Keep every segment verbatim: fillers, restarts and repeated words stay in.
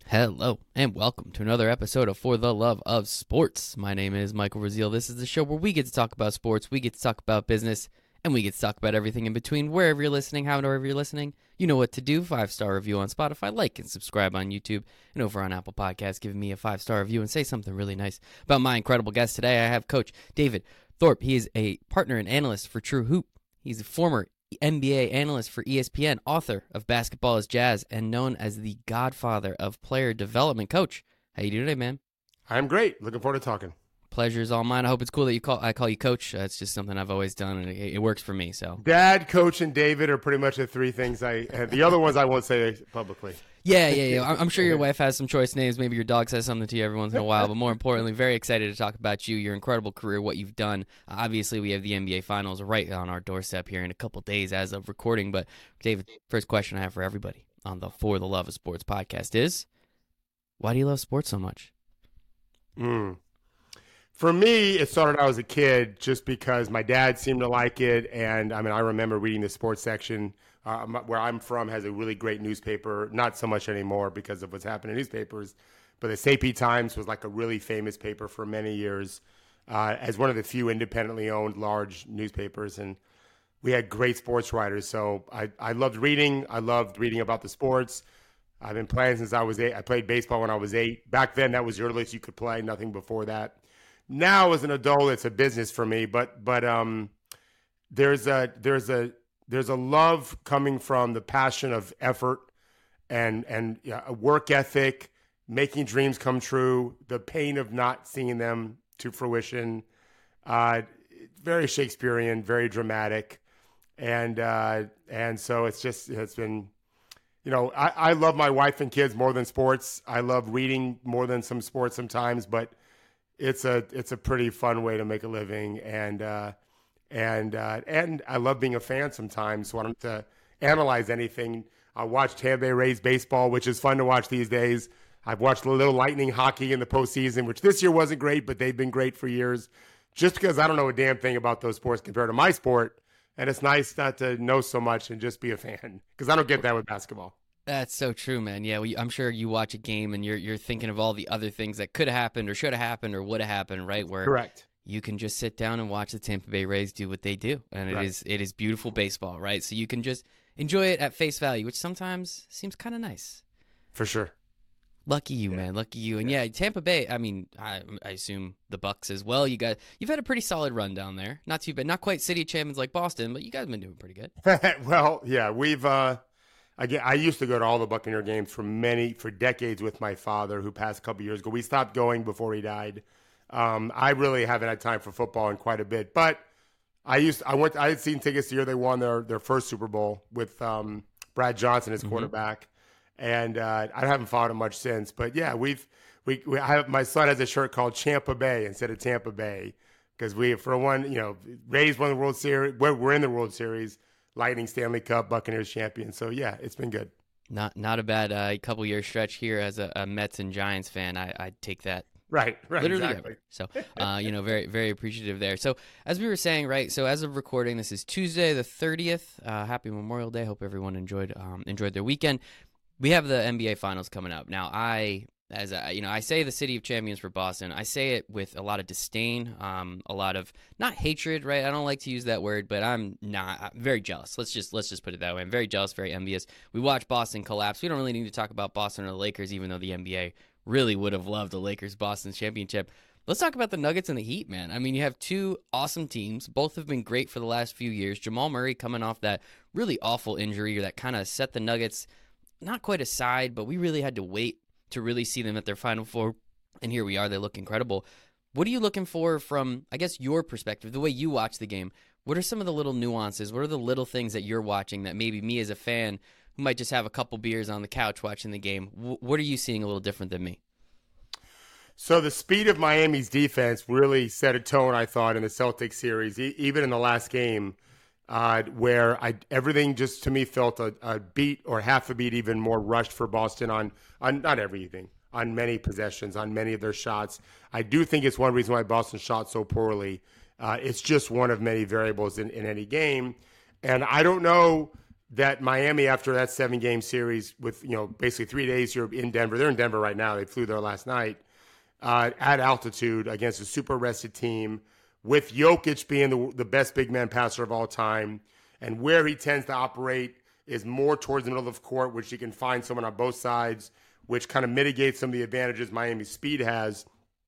Hello, and welcome to another episode of For the Love of Sports. My name is Michael Raziel. This is the show where we get to talk about sports, we get to talk about business, and we get to talk about everything in between. Wherever you're listening, however you're listening, you know what to do. Five-star review on Spotify, like and subscribe on YouTube, and over on Apple Podcasts, give me a five-star review and say something really nice about my incredible guest today. I have Coach David Thorpe. He is a partner and analyst for True Hoop. He's a former N B A analyst for E S P N, author of Basketball is Jazz, and known as the godfather of player development. Coach, how you doing today, man? I'm great. Looking forward to talking. Pleasure's all mine. I hope it's cool that you call I call you Coach. Uh, it's just something I've always done, and it, it works for me. So, Dad, Coach, and David are pretty much the three things I. Uh, the other ones I won't say publicly. Yeah, yeah, yeah. I'm sure your wife has some choice names. Maybe your dog says something to you every once in a while. But more importantly, very excited to talk about you, your incredible career, what you've done. Uh, obviously, we have the N B A Finals right on our doorstep here in a couple days as of recording. But, David, first question I have for everybody on the For the Love of Sports podcast is, why do you love sports so much? Mm. For me, it started when I was a kid just because my dad seemed to like it. And, I mean, I remember reading the sports section. Uh, where I'm from has a really great newspaper, not so much anymore because of what's happened in newspapers, but the Sapie Times was like a really famous paper for many years uh, as one of the few independently owned large newspapers. And we had great sports writers. So I, I loved reading. I loved reading about the sports. I've been playing since I was eight. I played baseball when I was eight. Back then, that was the earliest you could play, nothing before that. Now, as an adult, it's a business for me, but but um, there's a there's a There's a love coming from the passion of effort and and yeah, a work ethic, making dreams come true, the pain of not seeing them to fruition. Uh, very Shakespearean, very dramatic, and uh, and so it's just it's been, you know, I, I love my wife and kids more than sports. I love reading more than some sports sometimes, but it's a it's a pretty fun way to make a living. And uh, And uh, and I love being a fan sometimes. So I don't have to analyze anything. I watch Tampa Bay Rays baseball, which is fun to watch these days. I've watched a little Lightning hockey in the postseason, which this year wasn't great, but they've been great for years. Just because I don't know a damn thing about those sports compared to my sport. And it's nice not to know so much and just be a fan, because I don't get that with basketball. That's so true, man. Yeah, well, I'm sure you watch a game and you're you're thinking of all the other things that could have happened or should have happened or would have happened, right? Where Correct. You can just sit down and watch the Tampa Bay Rays do what they do, and it right. is it is beautiful baseball, right? So you can just enjoy it at face value, which sometimes seems kind of nice. For sure. Lucky you, yeah. man. Lucky you. And yeah, Tampa Bay. I mean, I, I assume the Bucks as well. You got you've had a pretty solid run down there. Not too bad. Not quite city champions like Boston, but you guys have been doing pretty good. Well, yeah, we've. Uh, again, I used to go to all the Buccaneer games for many for decades with my father, who passed a couple years ago. We stopped going before he died. Um, I really haven't had time for football in quite a bit, but I used I went I had seen tickets the year they won their their first Super Bowl with um, Brad Johnson as mm-hmm. quarterback, and uh, I haven't followed it much since. But yeah, we've we, we I have my son has a shirt called Champa Bay instead of Tampa Bay, because we for one you know Rays won the World Series, we're, we're in the World Series, Lightning Stanley Cup, Buccaneers champion. So yeah, it's been good. Not not a bad uh, couple year stretch here as a, a Mets and Giants fan. I I'd take that. Right, right, literally exactly. Ever. So, uh, you know, very, very appreciative there. So, as we were saying, right, so as of recording, this is Tuesday the thirtieth. Uh, happy Memorial Day. Hope everyone enjoyed um, enjoyed their weekend. We have the N B A Finals coming up. Now, I, as a, you know, I say the city of champions for Boston. I say it with a lot of disdain, um, a lot of, not hatred, right? I don't like to use that word, but I'm not, I'm very jealous. Let's just, let's just put it that way. I'm very jealous, very envious. We watch Boston collapse. We don't really need to talk about Boston or the Lakers, even though the N B A really would have loved the Lakers-Boston championship. Let's talk about the Nuggets and the Heat, man. I mean, you have two awesome teams. Both have been great for the last few years. Jamal Murray coming off that really awful injury that kind of set the Nuggets not quite aside, but we really had to wait to really see them at their Final Four. And here we are. They look incredible. What are you looking for from, I guess, your perspective, the way you watch the game? What are some of the little nuances? What are the little things that you're watching that maybe me as a fan who might just have a couple beers on the couch watching the game, what are you seeing a little different than me? So the speed of Miami's defense really set a tone, I thought, in the Celtics series, e- even in the last game, uh, where I everything just to me felt a, a beat or half a beat even more rushed for Boston on, on not everything, on many possessions, on many of their shots. I do think it's one reason why Boston shot so poorly. Uh, it's just one of many variables in, in any game. And I don't know that Miami, after that seven-game series with, you know, basically three days here in Denver, they're in Denver right now. They flew there last night uh, at altitude against a super rested team with Jokic being the, the best big man passer of all time. And where he tends to operate is more towards the middle of the court, which he can find someone on both sides, which kind of mitigates some of the advantages Miami's speed has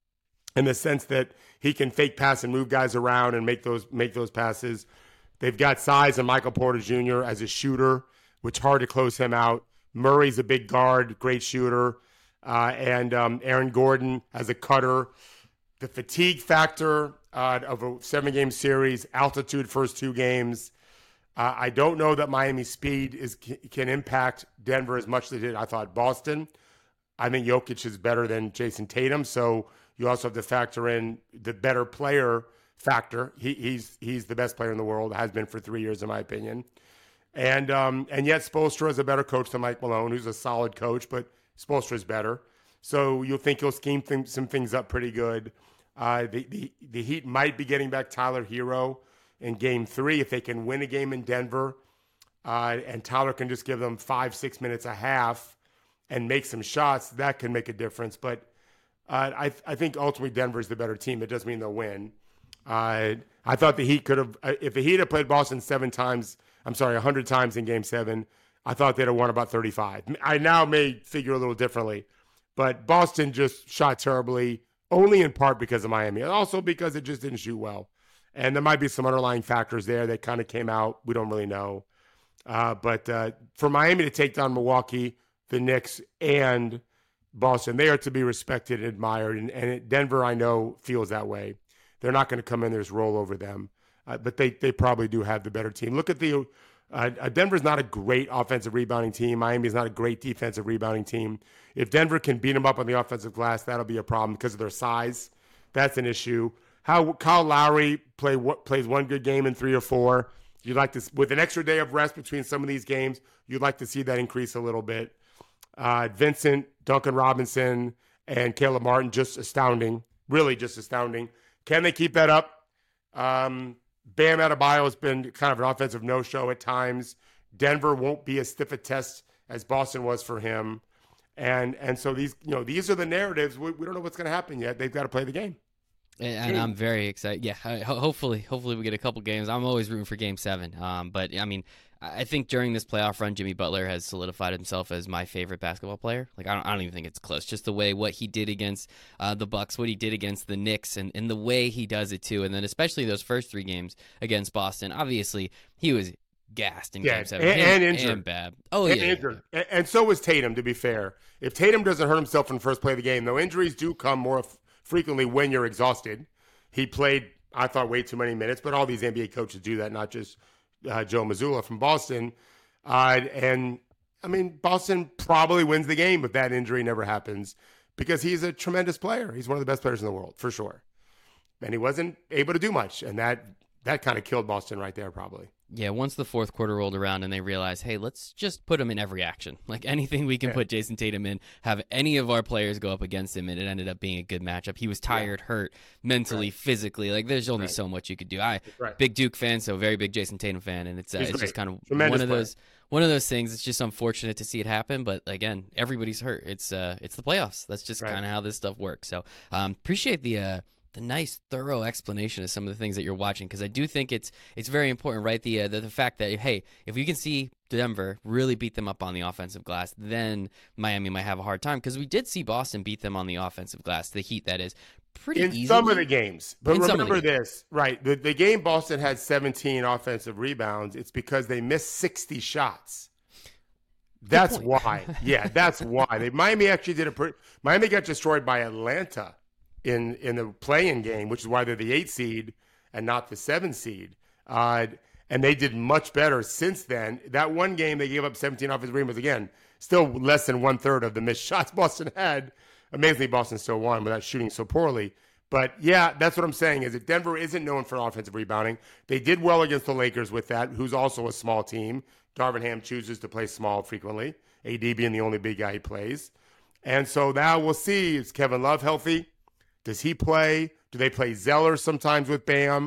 in the sense that he can fake pass and move guys around and make those make those passes. They've got size in Michael Porter Junior as a shooter, which is hard to close him out. Murray's a big guard, great shooter. Uh, and um, Aaron Gordon as a cutter. The fatigue factor uh, of a seven-game series, altitude first two games. Uh, I don't know that Miami's speed is can impact Denver as much as it did, I thought, Boston. I think Jokic is better than Jason Tatum, so you also have to factor in the better player factor. He, he's he's the best player in the world, has been for three years, in my opinion. And um, and yet Spoelstra is a better coach than Mike Malone, who's a solid coach, but Spoelstra is better. So you'll think he'll scheme th- some things up pretty good. Uh, the, the, the Heat might be getting back Tyler Hero in game three if they can win a game in Denver. Uh, and Tyler can just give them five, six minutes a half and make some shots. That can make a difference. But uh, I, I think ultimately Denver is the better team. It doesn't mean they'll win. Uh, I thought the Heat could have, if the Heat had played Boston seven times, I'm sorry, one hundred times in game seven, I thought they'd have won about thirty-five. I now may figure a little differently, but Boston just shot terribly, only in part because of Miami, and also because it just didn't shoot well. And there might be some underlying factors there that kind of came out. We don't really know. Uh, but uh, for Miami to take down Milwaukee, the Knicks, and Boston, they are to be respected and admired. And, and Denver, I know, feels that way. They're not going to come in there and just roll over them. Uh, but they, they probably do have the better team. Look at the uh, – Denver's not a great offensive rebounding team. Miami's not a great defensive rebounding team. If Denver can beat them up on the offensive glass, that'll be a problem because of their size. That's an issue. How Kyle Lowry play what plays one good game in three or four. You'd like to, with an extra day of rest between some of these games, you'd like to see that increase a little bit. Uh, Vincent, Duncan Robinson, and Caleb Martin, just astounding. Really just astounding. Can they keep that up? Um, Bam Adebayo has been kind of an offensive no-show at times. Denver won't be as stiff a test as Boston was for him. And and so these, you know, these are the narratives. We, we don't know what's going to happen yet. They've got to play the game. And I'm very excited. Yeah, hopefully, hopefully we get a couple games. I'm always rooting for Game Seven. Um, but I mean, I think during this playoff run, Jimmy Butler has solidified himself as my favorite basketball player. Like I don't, I don't even think it's close. Just the way what he did against uh, the Bucks, what he did against the Knicks, and, and the way he does it too. And then especially those first three games against Boston. Obviously, he was gassed in yeah, Game Seven and, Him, and injured. And bad. Oh and yeah, injured. yeah. And, and so was Tatum. To be fair, if Tatum doesn't hurt himself in the first play of the game, though, injuries do come more f- frequently when you're exhausted. He played, I thought, way too many minutes, but all these N B A coaches do that, not just uh, Joe Mazzulla from Boston. Uh, and, I mean, Boston probably wins the game if that injury never happens because he's a tremendous player. He's one of the best players in the world, for sure. And he wasn't able to do much, and that that kind of killed Boston right there probably. Yeah, once the fourth quarter rolled around and they realized, hey, let's just put him in every action. Like anything we can yeah. put Jason Tatum in, have any of our players go up against him, and it ended up being a good matchup. He was tired, yeah. hurt, mentally, right. physically. Like there's only right. so much you could do. I right. big Duke fan, so very big Jason Tatum fan, and it's uh, it's just kind of Tremendous one of player. those one of those things. It's just unfortunate to see it happen, but again, everybody's hurt. It's uh it's the playoffs. That's just right. kind of how this stuff works. So um, appreciate the. Uh, the nice, thorough explanation of some of the things that you're watching, because I do think it's it's very important, right? The, uh, the the fact that, hey, if we can see Denver really beat them up on the offensive glass, then Miami might have a hard time, because we did see Boston beat them on the offensive glass, the Heat, that is, pretty in easily. some of the games. But In remember games. this, right? The, the game Boston had seventeen offensive rebounds, it's because they missed sixty shots. That's why. Yeah, that's why. They, Miami actually did a pretty – Miami got destroyed by Atlanta in in the play-in game, which is why they're the eight seed and not the seven seed. Uh, and they did much better since then. That one game they gave up seventeen offensive rebounds. Again, still less than one-third of the missed shots Boston had. Amazingly, Boston still won without shooting so poorly. But, yeah, that's what I'm saying is that Denver isn't known for offensive rebounding. They did well against the Lakers with that, who's also a small team. Darvin Ham chooses to play small frequently, A D being the only big guy he plays. And so now we'll see, is Kevin Love healthy? Does he play? Do they play Zeller sometimes with Bam?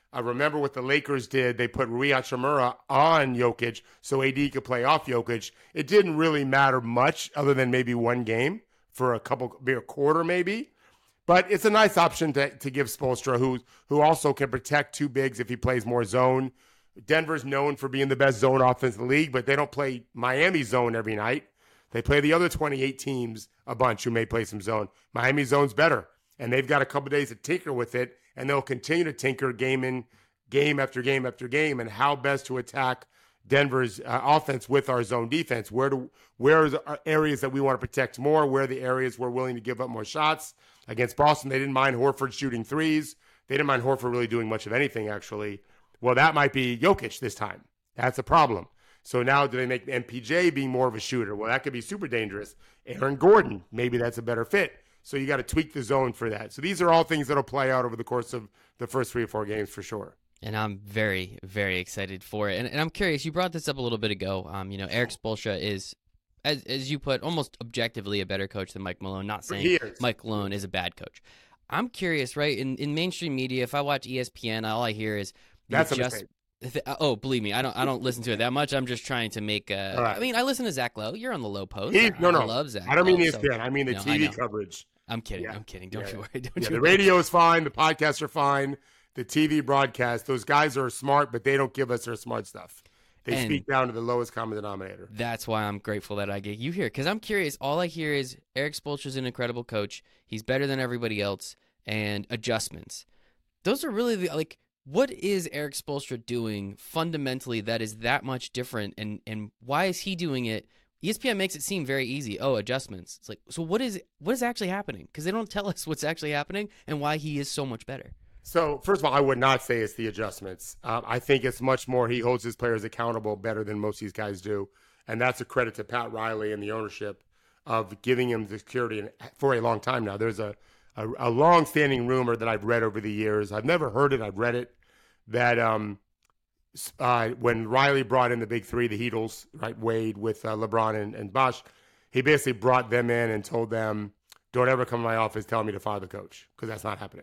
Uh, remember what the Lakers did? They put Rui Hachimura on Jokic so A D could play off Jokic. It didn't really matter much other than maybe one game for a couple, maybe a quarter maybe. But it's a nice option to, to give Spoelstra, who, who also can protect two bigs if he plays more zone. Denver's known for being the best zone offense in the league, but they don't play Miami zone every night. They play the other twenty-eight teams a bunch who may play some zone. Miami zone's better, and they've got a couple days to tinker with it, and they'll continue to tinker game in game after game after game, and how best to attack Denver's uh, offense with our zone defense. Where do where are the areas that we want to protect more? Where are the areas we're willing to give up more shots? Against Boston, they didn't mind Horford shooting threes. They didn't mind Horford really doing much of anything, actually. Well, that might be Jokic this time. That's a problem. So now do they make M P J being more of a shooter? Well, that could be super dangerous. Aaron Gordon, maybe that's a better fit. So you got to tweak the zone for that. So these are all things that will play out over the course of the first three or four games for sure. And I'm very, very excited for it. And, and I'm curious, you brought this up a little bit ago. Um, you know, Erik Spoelstra is, as as you put, almost objectively a better coach than Mike Malone. Not saying Mike Malone is a bad coach. I'm curious, right? In in mainstream media, if I watch E S P N, all I hear is that's just, a mistake. Th- oh, believe me, I don't. I don't listen to it that much. I'm just trying to make. Uh, right. I mean, I listen to Zach Lowe. You're on the Low Post. He, I, no, no, I love Zach. I don't mean Lowe, E S P N. So, I mean the no, T V coverage. I'm kidding. Yeah. I'm kidding. Don't yeah. you worry. Don't yeah, you the worry. radio is fine. The podcasts are fine. The T V broadcast. Those guys are smart, but they don't give us their smart stuff. They And speak down to the lowest common denominator. That's why I'm grateful that I get you here, because I'm curious. All I hear is Erik Spoelstra's an incredible coach. He's better than everybody else, and adjustments. Those are really the like. What is Erik Spoelstra doing fundamentally that is that much different, and, and why is he doing it? E S P N makes it seem very easy. Oh, adjustments. It's like, so what is what is actually happening? Because they don't tell us what's actually happening and why he is so much better. So, first of all, I would not say it's the adjustments. Um, I think it's much more he holds his players accountable better than most of these guys do, and that's a credit to Pat Riley and the ownership of giving him the security for a long time now. There's a, a, a long-standing rumor that I've read over the years. I've never heard it. I've read it. That um, uh, when Riley brought in the big three, the Heatles, right, Wade with uh, LeBron and, and Bosh, he basically brought them in and told them, don't ever come to my office telling me to fire the coach, because that's not happening.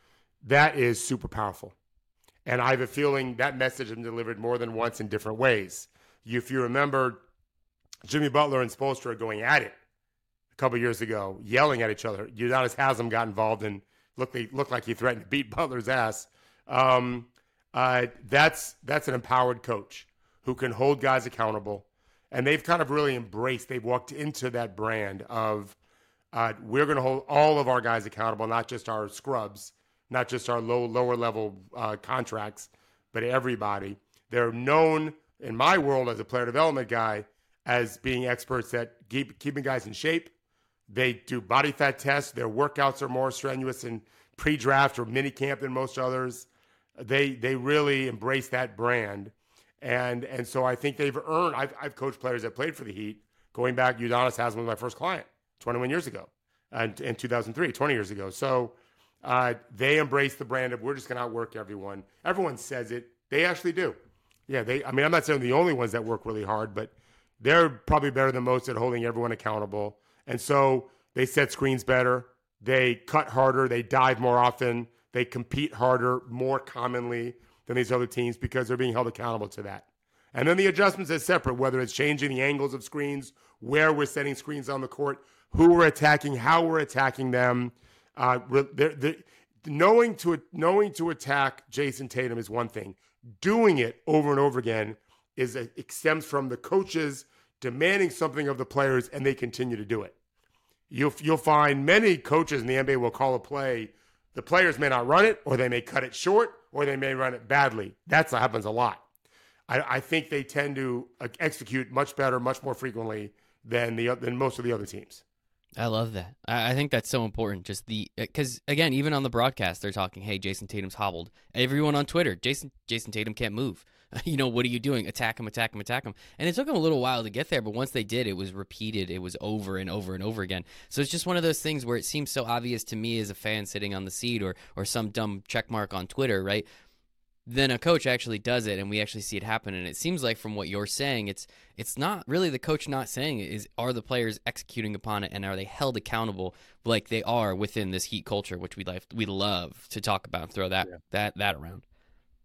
That is super powerful. And I have a feeling that message has been delivered more than once in different ways. You, if you remember Jimmy Butler and Spoelstra going at it a couple years ago, yelling at each other. Udonis Haslem got involved and looked, looked like he threatened to beat Butler's ass. Um, Uh, that's that's an empowered coach who can hold guys accountable, and they've kind of really embraced. They've walked into that brand of uh, we're going to hold all of our guys accountable, not just our scrubs, not just our low lower level uh, contracts, but everybody. They're known in my world as a player development guy as being experts at keep, keeping guys in shape. They do body fat tests. Their workouts are more strenuous in pre-draft or mini camp than most others. They they really embrace that brand, and and so I think they've earned. I've I've coached players that played for the Heat, going back. Udonis Haslem was my first client, twenty-one years ago, and in two thousand three, twenty years ago. So uh, they embrace the brand of we're just going to outwork everyone. Everyone says it. They actually do. Yeah, they. I mean, I'm not saying they're the only ones that work really hard, but they're probably better than most at holding everyone accountable. And so they set screens better. They cut harder. They dive more often. They compete harder more commonly than these other teams because they're being held accountable to that. And then the adjustments is separate, whether it's changing the angles of screens, where we're setting screens on the court, who we're attacking, how we're attacking them. Uh, they're, they're, knowing to knowing to attack Jason Tatum is one thing. Doing it over and over again is a, it stems from the coaches demanding something of the players, and they continue to do it. You'll you'll find many coaches in the N B A will call a play. The players may not run it, or they may cut it short, or they may run it badly. That happens a lot. I, I think they tend to execute much better, much more frequently than the than most of the other teams. I love that. I, I think that's so important. Just the because again, even on the broadcast, they're talking, "Hey, Jason Tatum's hobbled." Everyone on Twitter, Jason Jason Tatum can't move. You know, what are you doing? Attack him, attack him, attack him. And it took them a little while to get there, but once they did, it was repeated. It was over and over and over again. So it's just one of those things where it seems so obvious to me as a fan sitting on the seat or or some dumb check mark on Twitter, right? Then a coach actually does it, and we actually see it happen. And it seems like from what you're saying, it's it's not really the coach not saying it. Is are the players executing upon it, and are they held accountable like they are within this Heat culture, which we like we love to talk about and throw that yeah. that that around.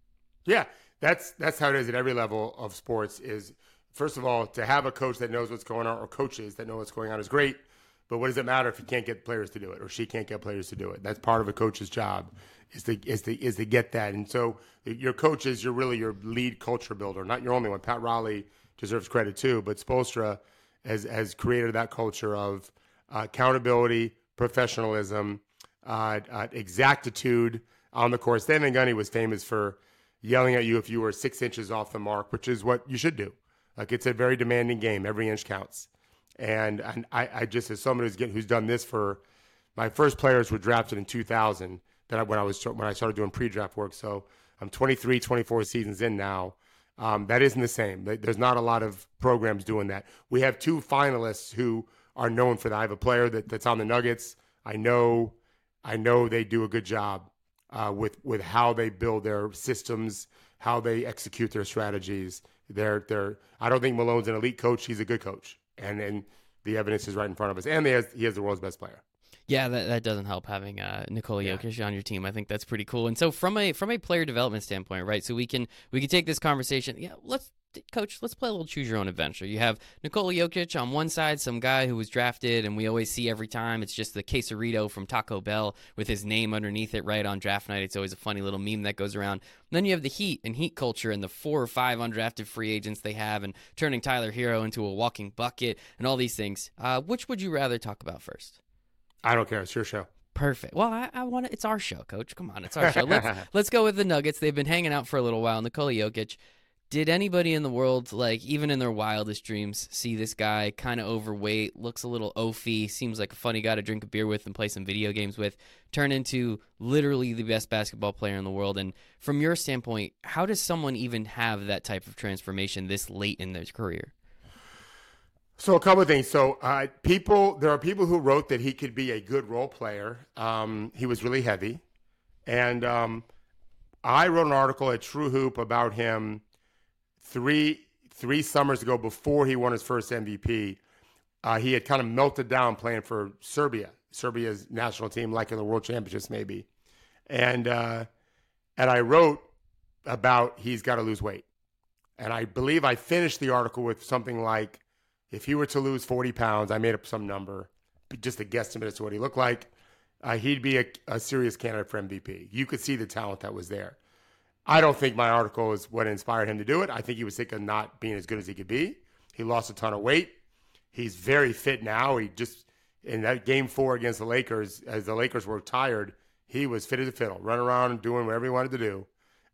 Yeah, that's that's how it is at every level of sports. Is first of all, to have a coach that knows what's going on, or coaches that know what's going on, is great. But what does it matter if he can't get players to do it, or she can't get players to do it? That's part of a coach's job, is to is to is to get that. And so your coach is you're really your lead culture builder, not your only one. Pat Riley deserves credit too, but Spoelstra has has created that culture of uh, accountability, professionalism, uh, uh, exactitude on the course. Dan Van Gundy was famous for yelling at you if you were six inches off the mark, which is what you should do. Like, it's a very demanding game. Every inch counts. And, and I, I just, as someone who's getting, who's done this for, my first players were drafted in two thousand. That I, when I was when I started doing pre-draft work. So I'm twenty-three, twenty-four seasons in now. Um, that isn't the same. There's not a lot of programs doing that. We have two finalists who are known for that. I have a player that, that's on the Nuggets. I know, I know they do a good job uh, with with how they build their systems, how they execute their strategies. They're they're. I don't think Malone's an elite coach. He's a good coach, and and the evidence is right in front of us. And he has he has the world's best player. Yeah, that, that doesn't help having uh, Nikola Jokic yeah. on your team. I think that's pretty cool. And so from a from a player development standpoint, right? So we can we can take this conversation. Yeah, let's coach. Let's play a little choose your own adventure. You have Nikola Jokic on one side, some guy who was drafted, and we always see every time it's just the quesarito from Taco Bell with his name underneath it, right on draft night. It's always a funny little meme that goes around. And then you have the Heat and Heat culture and the four or five undrafted free agents they have, and turning Tyler Hero into a walking bucket and all these things. Uh, which would you rather talk about first? I don't care. It's your show. Perfect. Well, I, I want it's our show, Coach. Come on, it's our show. Let's let's go with the Nuggets. They've been hanging out for a little while. Nikola Jokic. Did anybody in the world, like even in their wildest dreams, see this guy kind of overweight, looks a little oafy, seems like a funny guy to drink a beer with and play some video games with, turn into literally the best basketball player in the world? And from your standpoint, how does someone even have that type of transformation this late in their career? So a couple of things. So uh, people, there are people who wrote that he could be a good role player. Um, he was really heavy. And um, I wrote an article at True Hoop about him three three summers ago before he won his first M V P. Uh, he had kind of melted down playing for Serbia, Serbia's national team, like in the World Championships maybe. And, uh, and I wrote about he's got to lose weight. And I believe I finished the article with something like, if he were to lose forty pounds, I made up some number, just a guesstimate as to what he looked like, uh, he'd be a, a serious candidate for M V P. You could see the talent that was there. I don't think my article is what inspired him to do it. I think he was sick of not being as good as he could be. He lost a ton of weight. He's very fit now. He just, in that game four against the Lakers, as the Lakers were tired, he was fit as a fiddle, running around and doing whatever he wanted to do.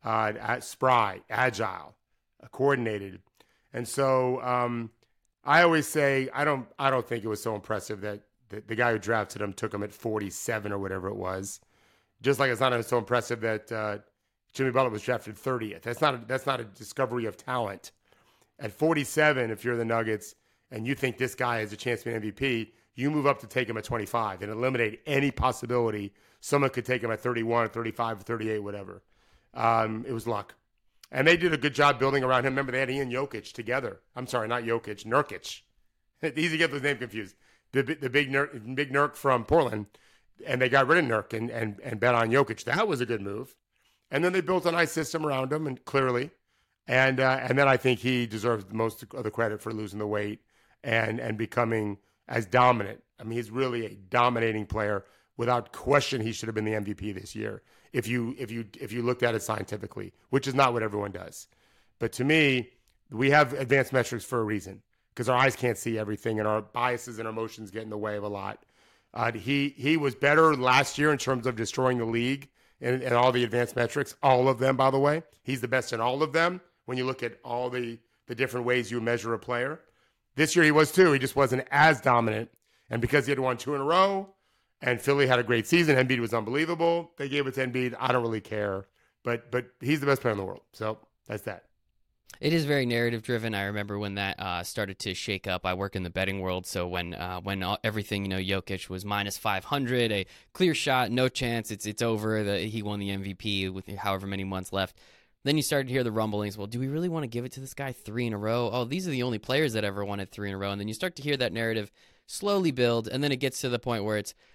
Uh, spry, agile, uh, coordinated. And so, um, I always say I don't I don't think it was so impressive that the, the guy who drafted him took him at forty-seven or whatever it was. Just like it's not so impressive that uh, Jimmy Butler was drafted thirtieth. That's not a, that's not a discovery of talent. At forty-seven, if you're the Nuggets and you think this guy has a chance to be an M V P, you move up to take him at twenty-five and eliminate any possibility someone could take him at thirty-one, thirty-five, thirty-eight, whatever. Um, it was luck. And they did a good job building around him. Remember, they had Ian Jokic together. I'm sorry, not Jokic, Nurkic. Easy to get those names confused. The the big Nurk, big Nurk from Portland, and they got rid of Nurk and, and, and bet on Jokic. That was a good move. And then they built a nice system around him, and clearly. And uh, and then I think he deserves most of the credit for losing the weight and, and becoming as dominant. I mean, he's really a dominating player. Without question, he should have been the M V P this year. If you if you if you looked at it scientifically, which is not what everyone does. But to me, we have advanced metrics for a reason, because our eyes can't see everything and our biases and emotions get in the way of a lot. Uh, he he was better last year in terms of destroying the league and, and all the advanced metrics, all of them, by the way. He's the best in all of them when you look at all the, the different ways you measure a player. This year he was too. He just wasn't as dominant. And because he had won two in a row, and Philly had a great season. Embiid was unbelievable. They gave it to Embiid. I don't really care. But but he's the best player in the world. So that's that. It is very narrative driven. I remember when that uh, started to shake up. I work in the betting world, so when uh, when all, everything, you know, Jokic was minus five hundred, a clear shot, no chance, it's it's over. The, he won the M V P with however many months left. Then you started to hear the rumblings. Well, do we really want to give it to this guy three in a row? Oh, these are the only players that ever wanted three in a row. And then you start to hear that narrative slowly build, and then it gets to the point where it's,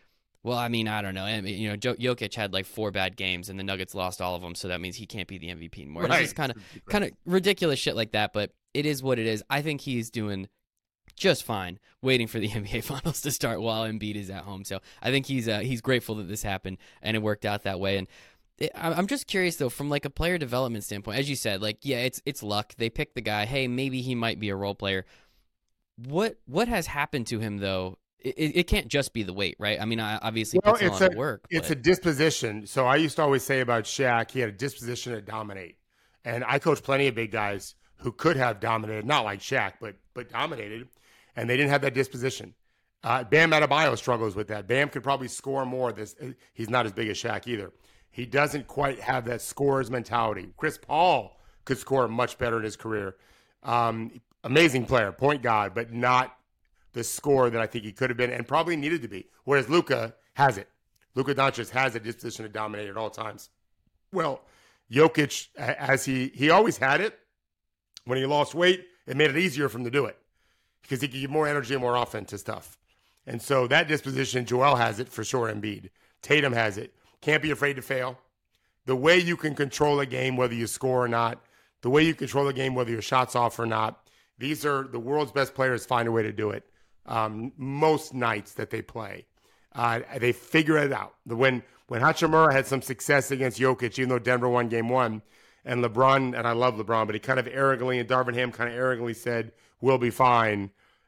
Well, I mean, I don't know. I mean, you know, Jo- Jokic had like four bad games, and the Nuggets lost all of them, so that means he can't be the M V P anymore. Right. It's just kind of kind of ridiculous shit like that, but it is what it is. I think he's doing just fine, waiting for the N B A Finals to start while Embiid is at home. So I think he's uh, he's grateful that this happened and it worked out that way. And it, I'm just curious though, from like a player development standpoint, as you said, like yeah, it's it's luck. They picked the guy. Hey, maybe he might be a role player. What what has happened to him though? It, it can't just be the weight, right? I mean, I obviously well, puts a it's lot a, of work. It's but... a disposition. So I used to always say about Shaq, he had a disposition to dominate. And I coached plenty of big guys who could have dominated, not like Shaq, but but dominated, and they didn't have that disposition. Uh, Bam Adebayo struggles with that. Bam could probably score more. This he's not as big as Shaq either. He doesn't quite have that scorer's mentality. Chris Paul could score much better in his career. Um, amazing player, point guard, but not the scorer that I think he could have been and probably needed to be. Whereas Luka has it. Luka Doncic has a disposition to dominate at all times. Well, Jokic, as he he always had it. When he lost weight, it made it easier for him to do it because he could give more energy and more offense to stuff. And so that disposition, Joel has it for sure. Embiid, Tatum has it. Can't be afraid to fail. The way you can control a game, whether you score or not, the way you control a game, whether your shot's off or not, these are the world's best players find a way to do it. Um, most nights that they play, uh, they figure it out. The when when Hachimura had some success against Jokic, even though Denver won game one, and LeBron, and I love LeBron, but he kind of arrogantly, and Darvin Ham kind of arrogantly said, "We'll be fine."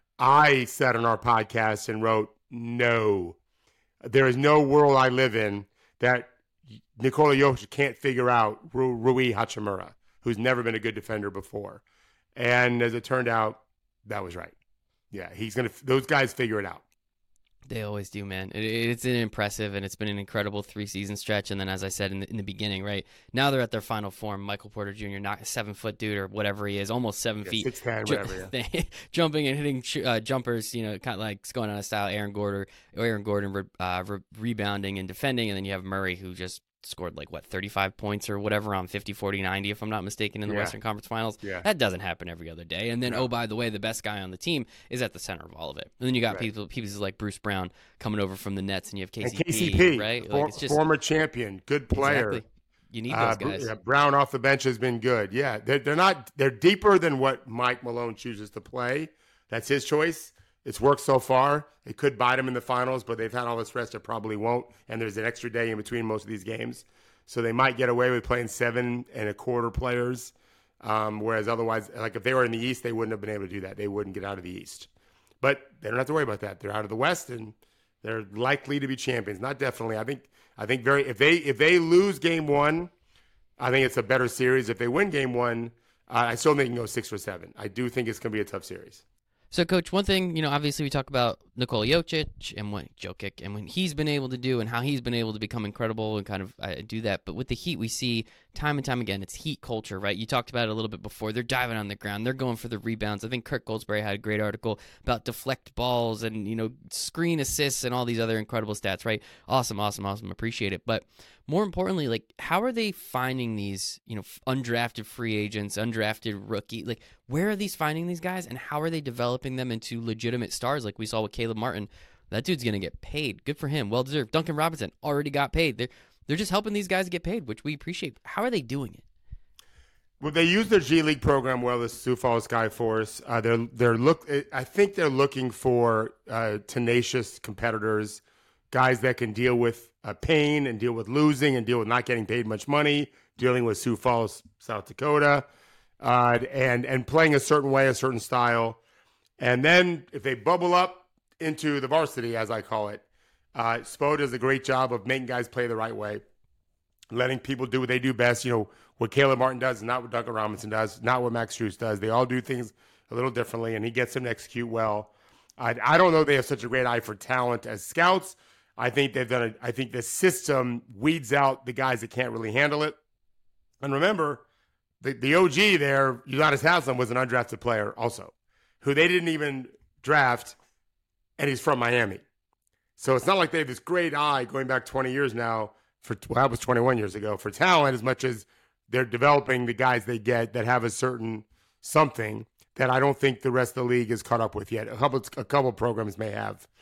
I said on our podcast and wrote, "No, there is no world I live in that Nikola Jokic can't figure out Rui Hachimura, who's never been a good defender before." And as it turned out, that was right. Yeah, he's gonna. Those guys figure it out. They always do, man. It, it's an impressive, and it's been an incredible three-season stretch. And then, as I said in the, in the beginning, right now they're at their final form. Michael Porter Junior, not a seven-foot dude or whatever he is, almost seven yeah, feet, six ten, whatever. Yeah. jumping and hitting uh, jumpers. You know, kind of like going on a style Aaron Gordon, Aaron Gordon uh, re- rebounding and defending, and then you have Murray who just scored like what thirty-five points or whatever on fifty, forty, ninety if I'm not mistaken in the yeah. Western Conference Finals. Yeah. That doesn't happen every other day. And then no. oh, by the way, the best guy on the team is at the center of all of it. And then you got right. people pieces like Bruce Brown coming over from the Nets, and you have K C P, and K C P right? For, like it's just, former champion, good player. Exactly. You need uh, those guys. Yeah, Brown off the bench has been good. Yeah, they're, they're not they're deeper than what Mike Malone chooses to play. That's his choice. It's worked so far. It could bite him in the finals, but they've had all this rest. It probably won't. And there's an extra day in between most of these games. So they might get away with playing seven and a quarter players, um, whereas otherwise, like if they were in the East, they wouldn't have been able to do that. They wouldn't get out of the East. But they don't have to worry about that. They're out of the West, and they're likely to be champions. Not definitely. I think. I think very. If they if they lose game one, I think it's a better series. If they win game one, uh, I still think they can go six or seven. I do think it's going to be a tough series. So, Coach, one thing, you know, obviously we talk about Nikola Jokic and what Jokic and when he's been able to do and how he's been able to become incredible and kind of uh, do that. But with the Heat, we see time and time again, it's Heat culture, right? You talked about it a little bit before. They're diving on the ground. They're going for the rebounds. I think Kirk Goldsberry had a great article about deflect balls and, you know, screen assists and all these other incredible stats, right? Awesome, awesome, awesome. Appreciate it. But more importantly, like, how are they finding these, you know, undrafted free agents, undrafted rookie? Like, where are these finding these guys, and how are they developing them into legitimate stars like we saw with Caleb Martin? That dude's going to get paid. Good for him. Well deserved. Duncan Robinson already got paid. They're, they're just helping these guys get paid, which we appreciate. How are they doing it? Well, they use their G League program well, the Sioux Falls Skyforce. Uh, they're they're look. I think they're looking for uh, tenacious competitors, guys that can deal with uh, pain and deal with losing and deal with not getting paid much money, dealing with Sioux Falls, South Dakota, uh, and and playing a certain way, a certain style. And then if they bubble up into the varsity, as I call it, uh, Spo does a great job of making guys play the right way, letting people do what they do best. You know, what Caleb Martin does is not what Duncan Robinson does, not what Max Strus does. They all do things a little differently, and he gets them to execute well. I, I don't know they have such a great eye for talent as scouts. I think they've done a, I think the system weeds out the guys that can't really handle it. And remember, the, the O G there, Udonis Haslem, was an undrafted player also, who they didn't even draft, and he's from Miami. So it's not like they have this great eye going back twenty years now, for well, that was twenty-one years ago, for talent, as much as they're developing the guys they get that have a certain something that I don't think the rest of the league is caught up with yet. A couple, a couple programs may have.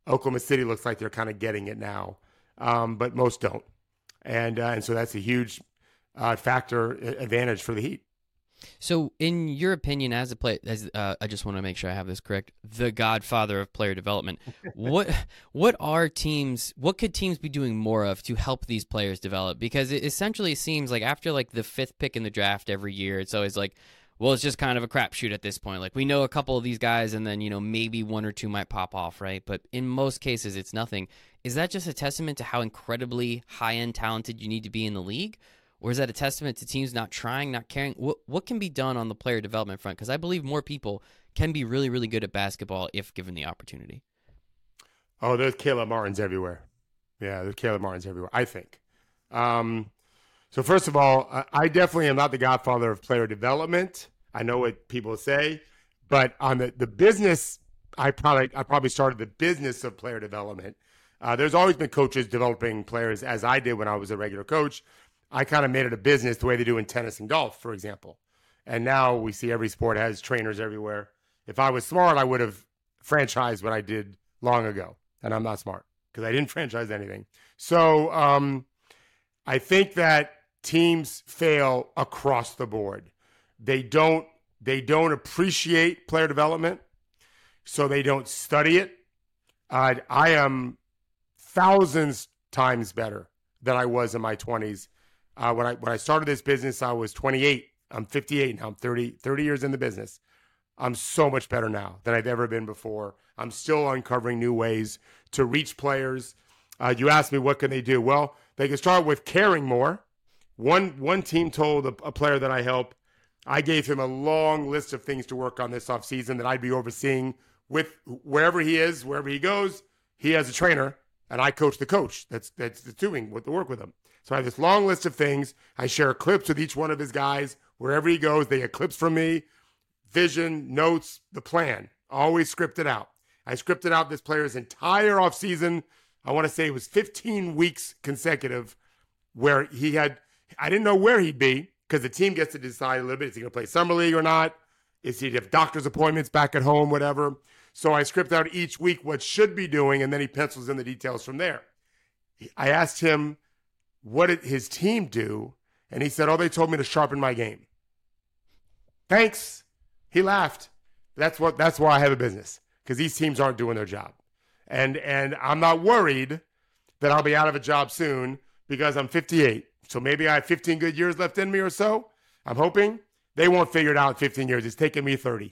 Oklahoma City looks like they're kind of getting it now, um, but most don't. And, uh, and so that's a huge uh, factor advantage for the Heat. So, in your opinion, as a player, as uh, I just want to make sure I have this correct, the godfather of player development, what what are teams? What could teams be doing more of to help these players develop? Because it essentially seems like after like the fifth pick in the draft every year, it's always like, well, it's just kind of a crapshoot at this point. Like we know a couple of these guys, and then you know maybe one or two might pop off, right? But in most cases, it's nothing. Is that just a testament to how incredibly high end talented you need to be in the league? Or is that a testament to teams not trying, not caring? What what can be done on the player development front? Because I believe more people can be really, really good at basketball if given the opportunity. Oh, there's Caleb Martins everywhere. Yeah, there's Caleb Martins everywhere, I think. Um, so first of all, I, I definitely am not the godfather of player development. I know what people say. But on the, the business, I probably I probably started the business of player development. Uh, there's always been coaches developing players, as I did when I was a regular coach. I kind of made it a business the way they do in tennis and golf, for example. And now we see every sport has trainers everywhere. If I was smart, I would have franchised what I did long ago. And I'm not smart because I didn't franchise anything. So um, I think that teams fail across the board. They don't, they don't appreciate player development, so they don't study it. Uh, I am thousands times better than I was in my twenties. Uh, when I when I started this business, I was twenty-eight. I'm fifty-eight now. I'm thirty, thirty years in the business. I'm so much better now than I've ever been before. I'm still uncovering new ways to reach players. Uh, you asked me what can they do? Well, they can start with caring more. One one team told a, a player that I help, I gave him a long list of things to work on this offseason that I'd be overseeing with wherever he is, wherever he goes. He has a trainer, and I coach the coach that's that's doing what the work with him. So I have this long list of things. I share clips with each one of his guys. Wherever he goes, they get clips from me, vision, notes, the plan, always scripted out. I scripted out this player's entire offseason. I want to say it was fifteen weeks consecutive where he had, I didn't know where he'd be because the team gets to decide a little bit. Is he going to play summer league or not? Is he have doctor's appointments back at home, whatever? So I script out each week what should be doing, and then he pencils in the details from there. I asked him, what did his team do? And he said, oh, they told me to sharpen my game. Thanks. He laughed. That's what. That's why I have a business, because these teams aren't doing their job. And and I'm not worried that I'll be out of a job soon because I'm fifty-eight. So maybe I have fifteen good years left in me or so. I'm hoping. They won't figure it out in fifteen years. It's taken me thirty.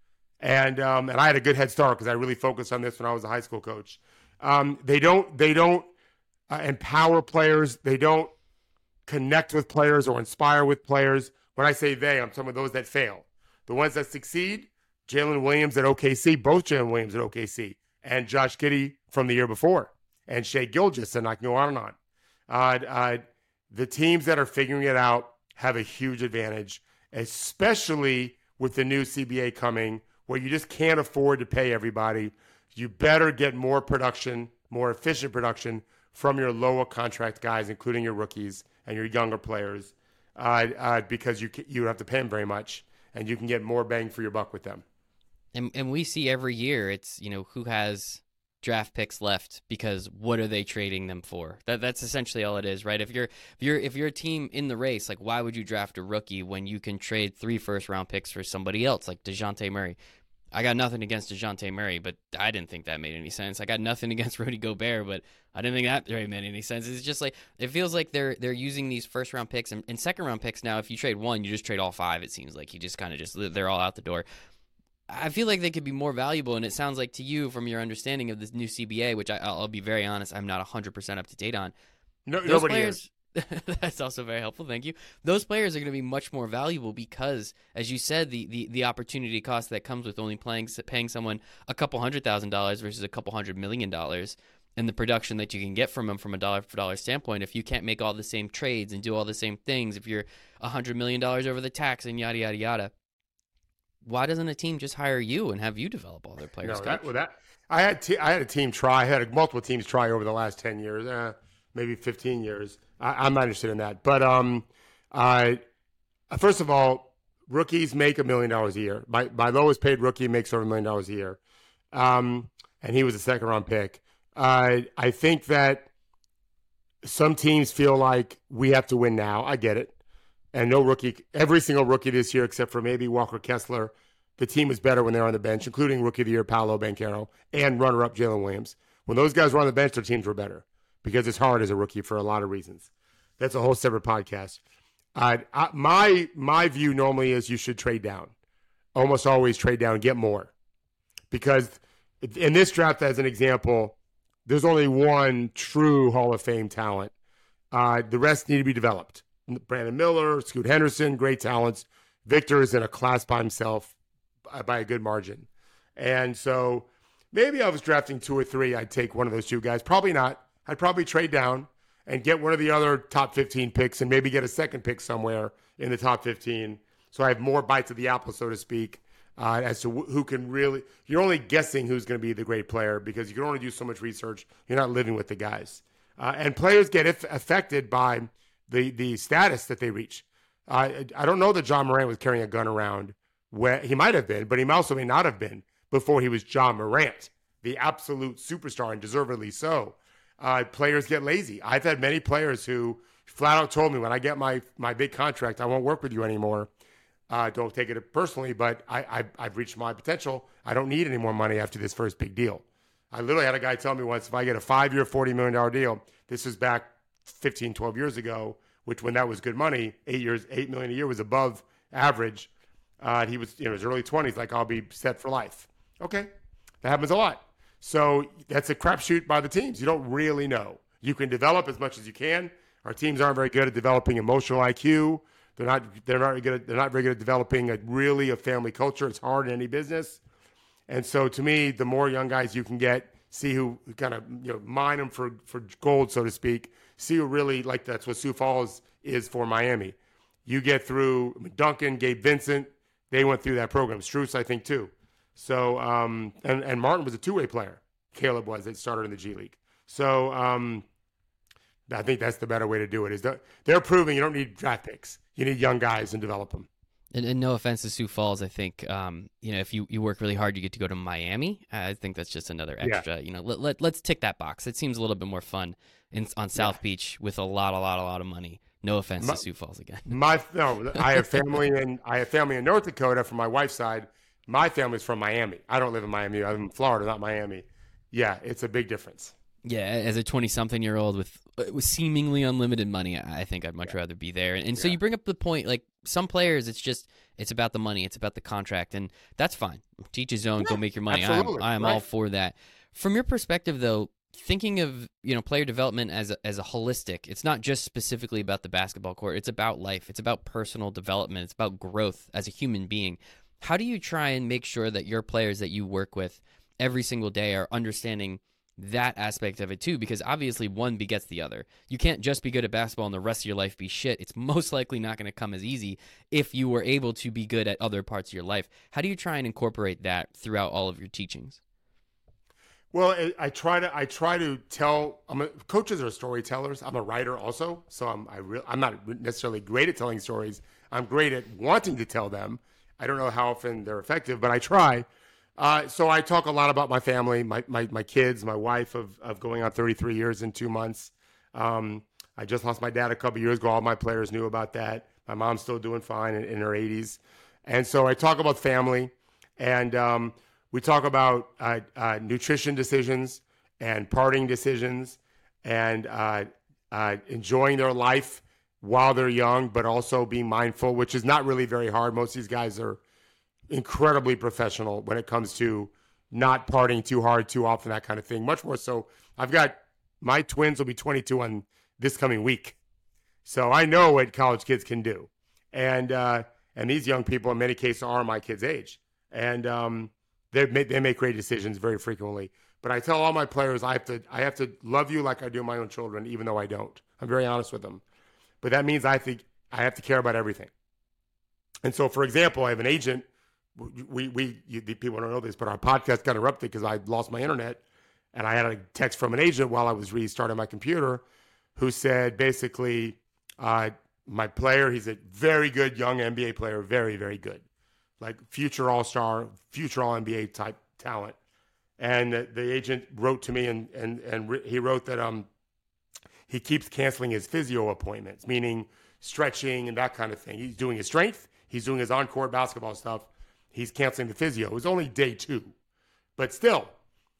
And um, and I had a good head start because I really focused on this when I was a high school coach. Um, they don't. They don't. Uh, empower players. They don't connect with players or inspire with players. When I say they, I'm talking about those that fail. The ones that succeed, Jalen Williams at O K C, both Jalen Williams at O K C, and Josh Giddey from the year before, and Shea Gilgeous, and I can go on and on. Uh, uh, the teams that are figuring it out have a huge advantage, especially with the new C B A coming, where you just can't afford to pay everybody. You better get more production, more efficient production from your lower contract guys, including your rookies and your younger players, uh, uh, because you you don't have to pay them very much, and you can get more bang for your buck with them. And and we see every year, it's you know who has draft picks left because what are they trading them for? That that's essentially all it is, right? If you're if you're if you're a team in the race, like why would you draft a rookie when you can trade three first round picks for somebody else like DeJounte Murray? I got nothing against DeJounte Murray, but I didn't think that made any sense. I got nothing against Rudy Gobert, but I didn't think that really made any sense. It's just like it feels like they're they're using these first round picks and, and second round picks now. If you trade one, you just trade all five. It seems like you just kind of just they're all out the door. I feel like they could be more valuable, and it sounds like to you, from your understanding of this new C B A, which I, I'll be very honest, I'm not one hundred percent up to date on. No, nobody players, is. That's also very helpful. Thank you. Those players are going to be much more valuable because, as you said, the, the, the opportunity cost that comes with only playing, paying someone a couple hundred thousand dollars versus a couple hundred million dollars, and the production that you can get from them from a dollar for dollar standpoint. If you can't make all the same trades and do all the same things, if you're a hundred million dollars over the tax and yada yada yada, why doesn't a team just hire you and have you develop all their players? No, that, well, that I had te- I had a team try. I had multiple teams try over the last ten years, uh, maybe fifteen years. I, I'm not interested in that. But um, I first of all, rookies make a million dollars a year. My my lowest paid rookie makes over a million dollars a year. Um, and he was a second round pick. Uh, I think that some teams feel like we have to win now. I get it. And no rookie, every single rookie this year, except for maybe Walker Kessler, the team was better when they were on the bench, including Rookie of the Year Paolo Banchero and runner-up Jalen Williams. When those guys were on the bench, their teams were better because it's hard as a rookie for a lot of reasons. That's a whole separate podcast. Uh, I, my my view normally is you should trade down. Almost always trade down and get more. Because in this draft, as an example, there's only one true Hall of Fame talent. Uh, the rest need to be developed. Brandon Miller, Scoot Henderson, great talents. Victor is in a class by himself by a good margin. And so maybe I was drafting two or three. I'd take one of those two guys. Probably not. I'd probably trade down and get one of the other top fifteen picks and maybe get a second pick somewhere in the top fifteen. So I have more bites of the apple, so to speak, uh, as to who can really – you're only guessing who's going to be the great player because you can only do so much research. You're not living with the guys. Uh, and players get if- affected by the, the status that they reach. Uh, I don't know that John Morant was carrying a gun around. Where he might have been, but he also may not have been before he was John Morant, the absolute superstar, and deservedly so. Uh, players get lazy. I've had many players who flat out told me, when I get my my big contract, I won't work with you anymore. Uh, don't take it personally, but I, I, I've reached my potential. I don't need any more money after this first big deal. I literally had a guy tell me once, if I get a five-year, forty million dollars deal, this is back fifteen, twelve years ago, which when that was good money, eight years, eight million dollars a year was above average. Uh, he was in his early twenties, like, I'll be set for life. Okay, that happens a lot. So that's a crapshoot by the teams. You don't really know. You can develop as much as you can. Our teams aren't very good at developing emotional I Q. They're not. They're not very good. At, they're not very good at developing a really a family culture. It's hard in any business. And so, to me, the more young guys you can get, see who kind of you know mine them for for gold, so to speak. See who really like that's what Sioux Falls is for Miami. You get through Duncan, Gabe Vincent. They went through that program. Strus, I think, too. So, um, and, and Martin was a two-way player. Caleb was. They started in the G League. So, um, I think that's the better way to do it. Is that they're proving you don't need draft picks. You need young guys and develop them. And, and no offense to Sioux Falls, I think, um, you know, if you, you work really hard, you get to go to Miami. I think that's just another extra, yeah. you know, let, let, let's tick that box. It seems a little bit more fun in, on South yeah. Beach with a lot, a lot, a lot of money. No offense my, to Sioux Falls again. my no, I have family in I have family in North Dakota from my wife's side. My family's from Miami. I don't live in Miami. I live in Florida, not Miami. Yeah, it's a big difference. Yeah, as a twenty-something-year-old with, with seemingly unlimited money, I think I'd much yeah. rather be there. And, and so yeah. you bring up the point, like some players, it's just it's about the money, it's about the contract, and that's fine. To each his own. Yeah, go make your money. I'm, I'm right. all for that. From your perspective, though, thinking of you know player development as a, as a holistic, it's not just specifically about the basketball court. It's about life. It's about personal development. It's about growth as a human being. How do you try and make sure that your players that you work with every single day are understanding that aspect of it too? Because obviously one begets the other. You can't just be good at basketball and the rest of your life be shit. It's most likely not going to come as easy if you were able to be good at other parts of your life. How do you try and incorporate that throughout all of your teachings? Well, I try to I try to tell. I'm a, coaches are storytellers. I'm a writer also, so I'm I re, I'm not necessarily great at telling stories. I'm great at wanting to tell them. I don't know how often they're effective, but I try. Uh, so I talk a lot about my family, my my, my kids, my wife of of going on thirty-three years in two months. Um, I just lost my dad a couple years ago. All my players knew about that. My mom's still doing fine in, in her eighties, and so I talk about family and. Um, We talk about uh, uh, nutrition decisions and partying decisions and uh, uh, enjoying their life while they're young, but also being mindful, which is not really very hard. Most of these guys are incredibly professional when it comes to not partying too hard, too often, that kind of thing. Much more so. I've got my twins will be twenty-two on this coming week. So I know what college kids can do. And uh, and these young people, in many cases, are my kids' age. And um They make, they make great decisions very frequently. But I tell all my players I have to I have to love you like I do my own children, even though I don't. I'm very honest with them. But that means I think I have to care about everything. And so, for example, I have an agent. We we you, people don't know this, but our podcast got interrupted because I lost my internet, and I had a text from an agent while I was restarting my computer, who said basically, uh, my player. He's a very good young N B A player, very very good. Like future all-star, future all-N B A type talent. And the, the agent wrote to me, and and and re- he wrote that um he keeps canceling his physio appointments, meaning stretching and that kind of thing. He's doing his strength, he's doing his on-court basketball stuff. He's canceling the physio. It was only day two, but still,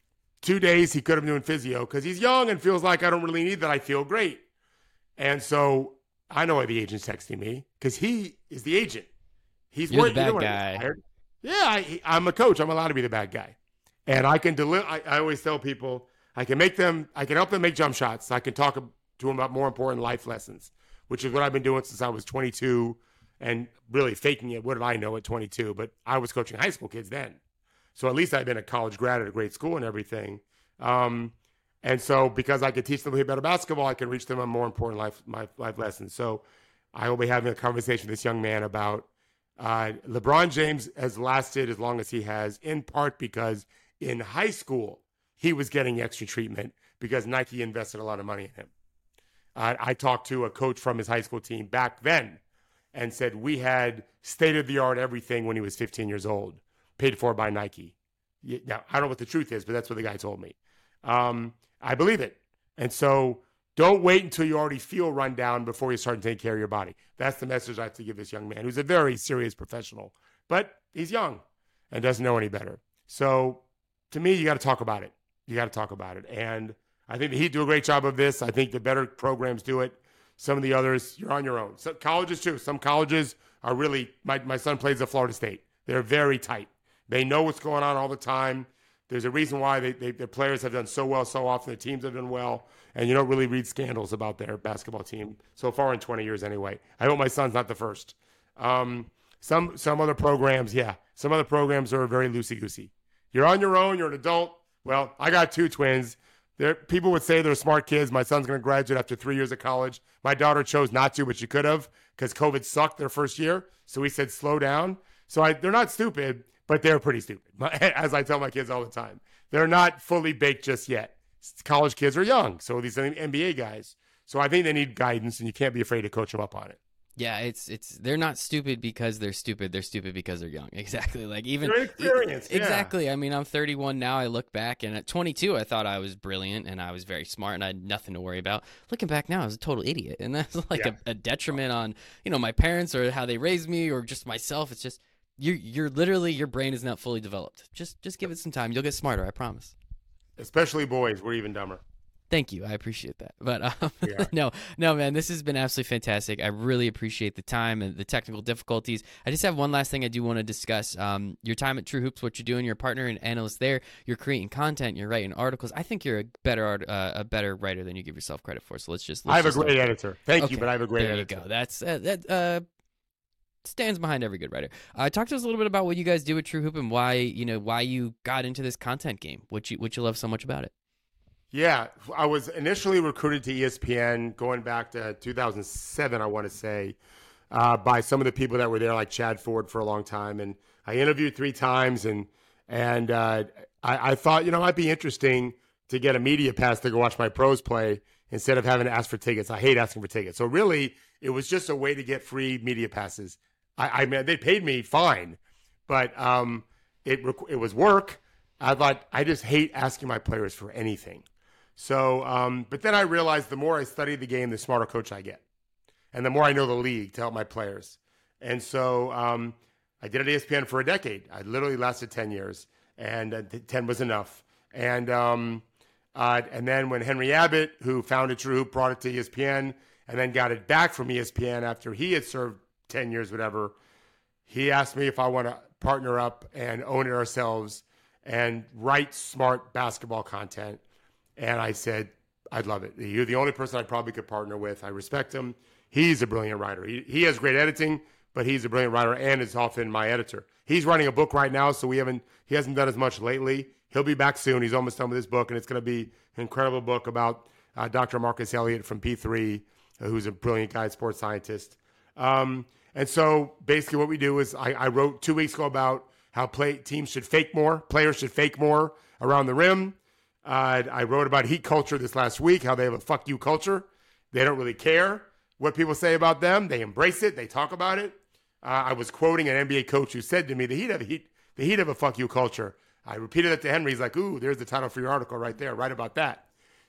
two days he could have been doing physio because he's young and feels like I don't really need that. I feel great, and so I know why the agent's texting me because he is the agent. He's You're worried, the bad you know, guy. Yeah, I, I'm a coach. I'm allowed to be the bad guy. And I can deliver. I, I always tell people I can make them, I can help them make jump shots. I can talk to them about more important life lessons, which is what I've been doing since I was twenty-two and really faking it. What did I know at twenty-two? But I was coaching high school kids then. So at least I've been a college grad at a great school and everything. Um, and so because I could teach them a bit better basketball, I can reach them on more important life, my, life lessons. So I will be having a conversation with this young man about uh, LeBron James has lasted as long as he has, in part because in high school, he was getting extra treatment because Nike invested a lot of money in him. Uh, I talked to a coach from his high school team back then and said we had state-of-the-art everything when he was fifteen years old, paid for by Nike. Now, I don't know what the truth is, but that's what the guy told me. Um, I believe it. And so don't wait until you already feel run down before you start to take care of your body. That's the message I have to give this young man who's a very serious professional, but he's young and doesn't know any better. So to me, you got to talk about it. You got to talk about it. And I think that he'd do a great job of this. I think the better programs do it. Some of the others, you're on your own. So colleges too. Some colleges are really, my, my son plays at Florida State. They're very tight. They know what's going on all the time. There's a reason why they, they, their players have done so well so often. Their teams have done well. And you don't really read scandals about their basketball team so far in twenty years anyway. I hope my son's not the first. Um, some some other programs, yeah. Some other programs are very loosey-goosey. You're on your own. You're an adult. Well, I got two twins. They're, people would say they're smart kids. My son's going to graduate after three years of college. My daughter chose not to, but she could have because COVID sucked their first year. So we said, slow down. So I, they're not stupid, but they're pretty stupid, as I tell my kids all the time. They're not fully baked just yet. College kids are young, so these N B A guys. So I think they need guidance, and you can't be afraid to coach them up on it. Yeah, it's it's they're not stupid because they're stupid. They're stupid because they're young. Exactly. Like even they're inexperienced. E- exactly. Yeah. I mean, I'm thirty-one now. I look back, and at twenty-two, I thought I was brilliant and I was very smart and I had nothing to worry about. Looking back now, I was a total idiot, and that's like yeah. a, a detriment on you know my parents or how they raised me or just myself. It's just you're you're literally your brain is not fully developed. Just just give it some time. You'll get smarter. I promise. Especially boys, we're even dumber. Thank you. I appreciate that. But um, yeah. no, no, man, this has been absolutely fantastic. I really appreciate the time and the technical difficulties. I just have one last thing I do want to discuss. Um, your time at True Hoops, what you're doing, you're a partner and analyst there. You're creating content. You're writing articles. I think you're a better art, uh, a better writer than you give yourself credit for. So let's just. Let's I have just a great look. editor. Thank okay. you, but I have a great there editor. There you go. That's uh, that. Uh, stands behind every good writer. Uh, talk to us a little bit about what you guys do at True Hoop and why you know why you got into this content game. What you what you love so much about it. Yeah, I was initially recruited to E S P N going back to two thousand seven, I want to say, uh, by some of the people that were there, like Chad Ford for a long time. And I interviewed three times, and and uh, I, I thought, you know, it might be interesting to get a media pass to go watch my pros play instead of having to ask for tickets. I hate asking for tickets. So really, it was just a way to get free media passes. I, I mean, they paid me fine, but um, it it was work. I thought, I just hate asking my players for anything. So, um, but then I realized the more I study the game, the smarter coach I get. And the more I know the league to help my players. And so um, I did at E S P N for a decade. I literally lasted ten years, and uh, ten was enough. And um, uh, and then when Henry Abbott, who founded True Hoop, brought it to E S P N and then got it back from E S P N after he had served ten years, whatever, he asked me if I want to partner up and own it ourselves and write smart basketball content. And I said, I'd love it. You're the only person I probably could partner with. I respect him. He's a brilliant writer. He, he has great editing, but he's a brilliant writer and is often my editor. He's writing a book right now, so we haven't he hasn't done as much lately. He'll be back soon. He's almost done with his book, and it's going to be an incredible book about uh, Doctor Marcus Elliott from P three, uh, who's a brilliant guy, sports scientist. Um, and so basically what we do is I, I wrote two weeks ago about how play teams should fake more, players should fake more around the rim. Uh, I wrote about heat culture this last week, how they have a fuck you culture. They don't really care what people say about them. They embrace it. They talk about it. Uh, I was quoting an N B A coach who said to me, the Heat have a, heat, the heat have a fuck you culture. I repeated it to Henry. He's like, ooh, there's the title for your article right there. Write about that.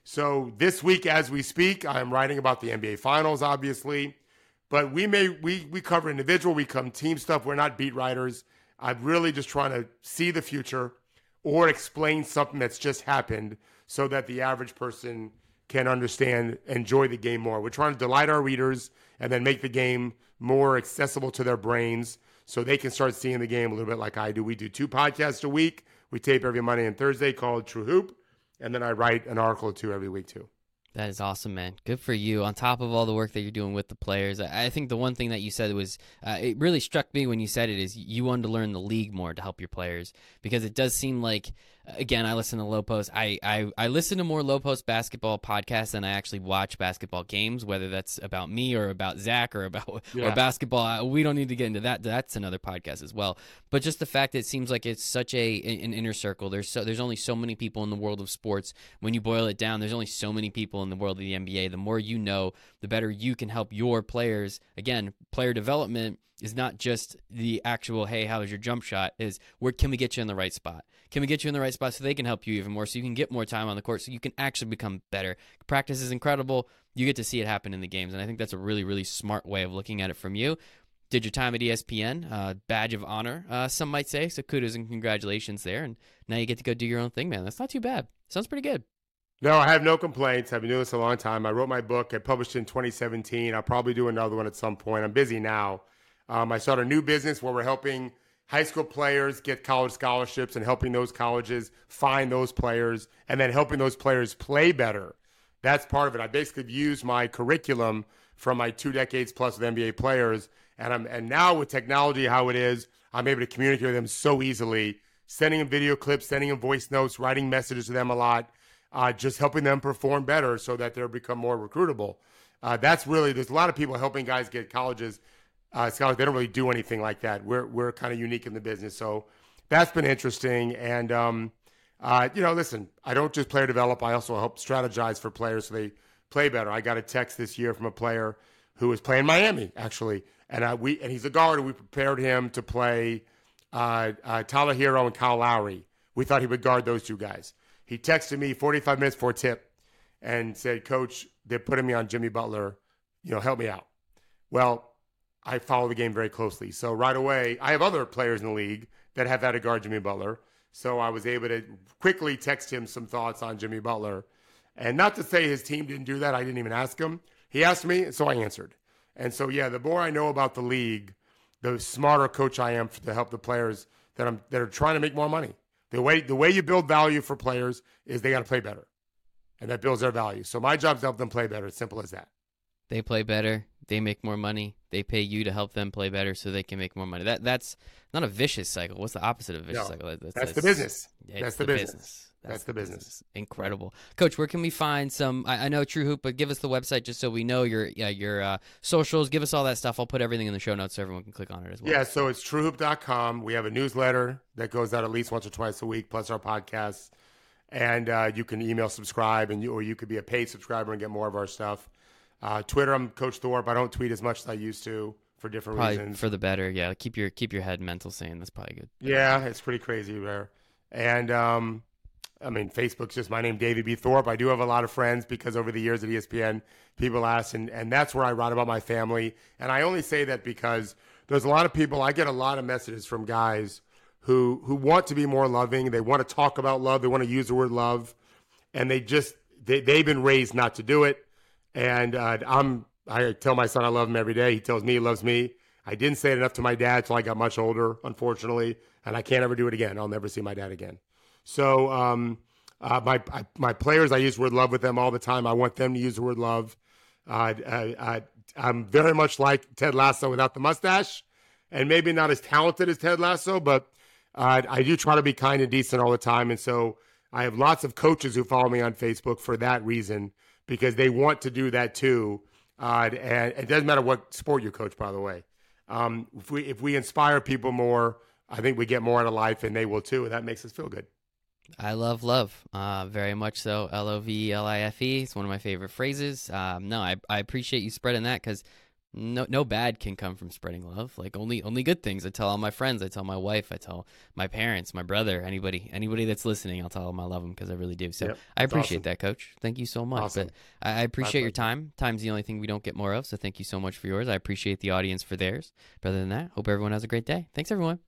So this week, as we speak, I'm writing about the N B A Finals, obviously. But we may we we cover individual, we come team stuff. We're not beat writers. I'm really just trying to see the future or explain something that's just happened so that the average person can understand, enjoy the game more. We're trying to delight our readers and then make the game more accessible to their brains so they can start seeing the game a little bit like I do. We do two podcasts a week. We tape every Monday and Thursday called True Hoop. And then I write an article or two every week too. That is awesome, man. Good for you. On top of all the work that you're doing with the players, I think the one thing that you said was, uh, it really struck me when you said it, is you wanted to learn the league more to help your players, because it does seem like, again, I listen to Low Post. I, I, I listen to more Low Post basketball podcasts than I actually watch basketball games, whether that's about me or about Zach or about yeah. or basketball. We don't need to get into that. That's another podcast as well. But just the fact that it seems like it's such a an inner circle. There's so, there's only so many people in the world of sports. When you boil it down, there's only so many people in the world of the N B A. The more you know, the better you can help your players. Again, player development is not just the actual, hey, how was your jump shot? Is where can we get you in the right spot? Can we get you in the right spot so they can help you even more, so you can get more time on the court, so you can actually become better? Practice is incredible. You get to see it happen in the games, and I think that's a really, really smart way of looking at it from you. Did your time at E S P N, uh, badge of honor, uh, some might say, so kudos and congratulations there, and now you get to go do your own thing, man. That's not too bad. Sounds pretty good. No, I have no complaints. I've been doing this a long time. I wrote my book. I published it in twenty seventeen. I'll probably do another one at some point. I'm busy now. Um, I started a new business where we're helping high school players get college scholarships and helping those colleges find those players and then helping those players play better. That's part of it. I basically used my curriculum from my two decades plus with N B A players. And I'm and now with technology, how it is, I'm able to communicate with them so easily, sending them video clips, sending them voice notes, writing messages to them a lot, uh, just helping them perform better so that they'll become more recruitable. Uh, that's really, there's a lot of people helping guys get colleges. Uh, scholars, they don't really do anything like that. We're we're kind of unique in the business, so that's been interesting. And um, uh, you know, listen, I don't just player develop. I also help strategize for players so they play better. I got a text this year from a player who was playing Miami actually, and uh, we and he's a guard, and we prepared him to play uh, uh, Tyler Hero and Kyle Lowry. We thought he would guard those two guys. He texted me forty-five minutes before tip and said, "Coach, they're putting me on Jimmy Butler. You know, help me out." Well, I follow the game very closely. So right away, I have other players in the league that have had to guard Jimmy Butler. So I was able to quickly text him some thoughts on Jimmy Butler. And not to say his team didn't do that. I didn't even ask him. He asked me, so I answered. And so, yeah, the more I know about the league, the smarter coach I am to help the players that I'm that are trying to make more money. The way the way you build value for players is they got to play better. And that builds their value. So my job is to help them play better. Simple as that. They play better. They make more money. They pay you to help them play better so they can make more money. That That's not a vicious cycle. What's the opposite of a vicious no, cycle? That's, that's, that's the business. That's the, the business. business. That's, that's the business. business. Incredible. Coach, where can we find some, I, I know True Hoop, but give us the website just so we know your yeah, your uh, socials. Give us all that stuff. I'll put everything in the show notes so everyone can click on it as well. Yeah, so it's true hoop dot com. We have a newsletter that goes out at least once or twice a week, plus our podcasts. And uh, you can email subscribe, and you, or you could be a paid subscriber and get more of our stuff. Uh, Twitter, I'm Coach Thorpe. I don't tweet as much as I used to for different probably reasons. For the better, yeah. Keep your keep your head mental sane. That's probably good. Yeah, it's pretty crazy there. And, um, I mean, Facebook's just my name, David B. Thorpe. I do have a lot of friends because over the years at E S P N, people ask, and, and that's where I write about my family. And I only say that because there's a lot of people, I get a lot of messages from guys who who want to be more loving. They want to talk about love. They want to use the word love. And they just, they, they've been raised not to do it. And uh, I'm, I tell my son I love him every day. He tells me he loves me. I didn't say it enough to my dad until I got much older, unfortunately, and I can't ever do it again. I'll never see my dad again. So um, uh, my I, my players, I use the word love with them all the time. I want them to use the word love. Uh, I, I, I'm very much like Ted Lasso without the mustache, and maybe not as talented as Ted Lasso, but uh, I do try to be kind and decent all the time. And so I have lots of coaches who follow me on Facebook for that reason, because they want to do that too. Uh, and it doesn't matter what sport you coach, by the way. Um, if we if we inspire people more, I think we get more out of life, and they will too, and that makes us feel good. I love love, uh, very much so. L O V E L I F E. It's one of my favorite phrases. Um, no, I, I appreciate you spreading that, because No, no bad can come from spreading love. Like only, only good things. I tell all my friends. I tell my wife. I tell my parents, my brother, anybody, anybody that's listening. I'll tell them I love them because I really do. So Yep, I it's appreciate awesome. that, Coach. Thank you so much. Awesome. But I, I appreciate your pleasure. time. Time's the only thing we don't get more of. So thank you so much for yours. I appreciate the audience for theirs. But other than that, hope everyone has a great day. Thanks, everyone.